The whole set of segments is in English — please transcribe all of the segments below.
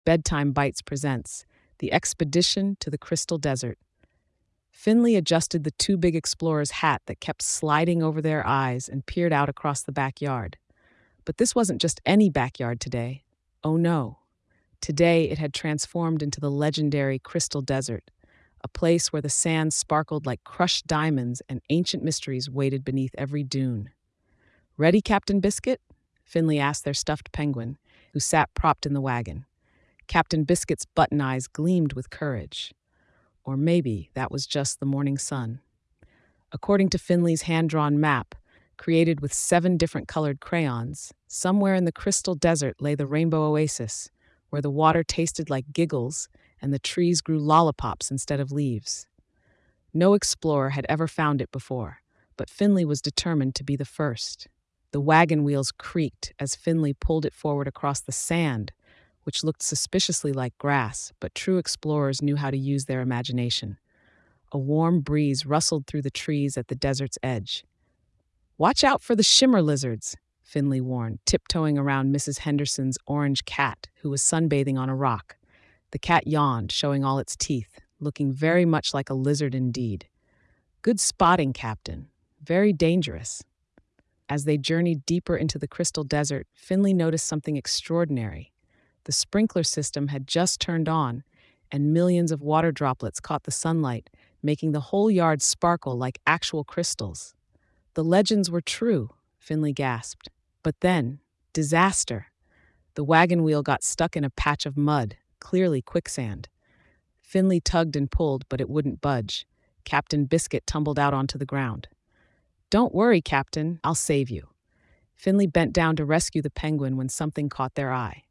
Bedtime Bites presents The Expedition to the Crystal Desert. Finley adjusted the two big explorers' hat that kept sliding over their eyes and peered out across the backyard. But this wasn't just any backyard today. Oh no. Today it had transformed into the legendary Crystal Desert, a place where the sand sparkled like crushed diamonds and ancient mysteries waited beneath every dune. "Ready, Captain Biscuit?" Finley asked their stuffed penguin, who sat propped in the wagon. Captain Biscuit's button eyes gleamed with courage. Or maybe that was just the morning sun. According to Finley's hand-drawn map, created with 7 different colored crayons, somewhere in the Crystal Desert lay the Rainbow Oasis, where the water tasted like giggles and the trees grew lollipops instead of leaves. No explorer had ever found it before, but Finley was determined to be the first. The wagon wheels creaked as Finley pulled it forward across the sand, which looked suspiciously like grass, but true explorers knew how to use their imagination. A warm breeze rustled through the trees at the desert's edge. "Watch out for the shimmer lizards," Finley warned, tiptoeing around Mrs. Henderson's orange cat, who was sunbathing on a rock. The cat yawned, showing all its teeth, looking very much like a lizard indeed. "Good spotting, Captain. Very dangerous." As they journeyed deeper into the Crystal Desert, Finley noticed something extraordinary. The sprinkler system had just turned on, and millions of water droplets caught the sunlight, making the whole yard sparkle like actual crystals. The legends were true, Finley gasped. But then, disaster. The wagon wheel got stuck in a patch of mud, clearly quicksand. Finley tugged and pulled, but it wouldn't budge. Captain Biscuit tumbled out onto the ground. "Don't worry, Captain, I'll save you." Finley bent down to rescue the penguin when something caught their eye.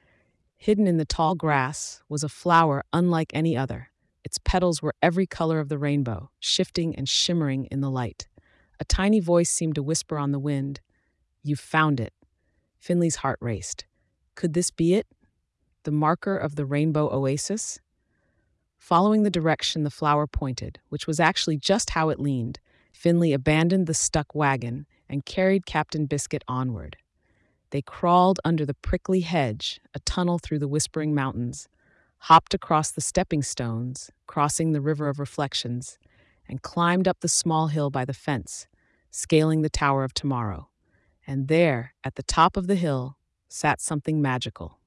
Hidden in the tall grass was a flower unlike any other. Its petals were every color of the rainbow, shifting and shimmering in the light. A tiny voice seemed to whisper on the wind, "You've found it." Finley's heart raced. Could this be it? The marker of the Rainbow Oasis? Following the direction the flower pointed, which was actually just how it leaned, Finley abandoned the stuck wagon and carried Captain Biscuit onward. They crawled under the prickly hedge, a tunnel through the whispering mountains, hopped across the stepping stones, crossing the river of reflections, and climbed up the small hill by the fence, scaling the Tower of Tomorrow. And there, at the top of the hill, sat something magical.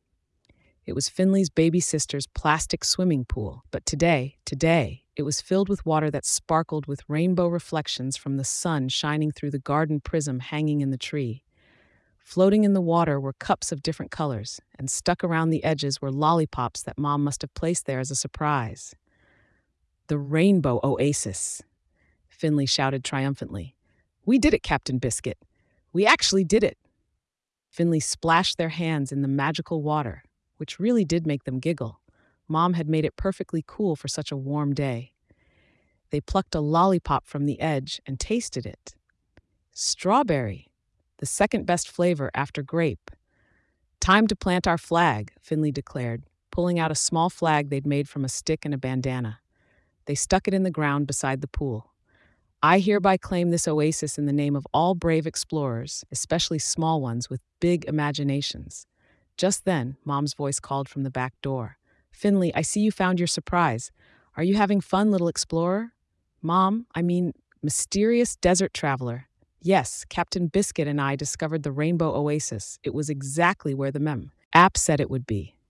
It was Finley's baby sister's plastic swimming pool, but today, it was filled with water that sparkled with rainbow reflections from the sun shining through the garden prism hanging in the tree. Floating in the water were cups of different colors, and stuck around the edges were lollipops that Mom must have placed there as a surprise. "The Rainbow Oasis," Finley shouted triumphantly. "We did it, Captain Biscuit. We actually did it." Finley splashed their hands in the magical water, which really did make them giggle. Mom had made it perfectly cool for such a warm day. They plucked a lollipop from the edge and tasted it. Strawberry, the second best flavor after grape. "Time to plant our flag," Finley declared, pulling out a small flag they'd made from a stick and a bandana. They stuck it in the ground beside the pool. "I hereby claim this oasis in the name of all brave explorers, especially small ones with big imaginations." Just then, Mom's voice called from the back door. "Finley, I see you found your surprise. Are you having fun, little explorer?" "Mom, mysterious desert traveler. Yes, Captain Biscuit and I discovered the Rainbow Oasis. It was exactly where the app said it would be."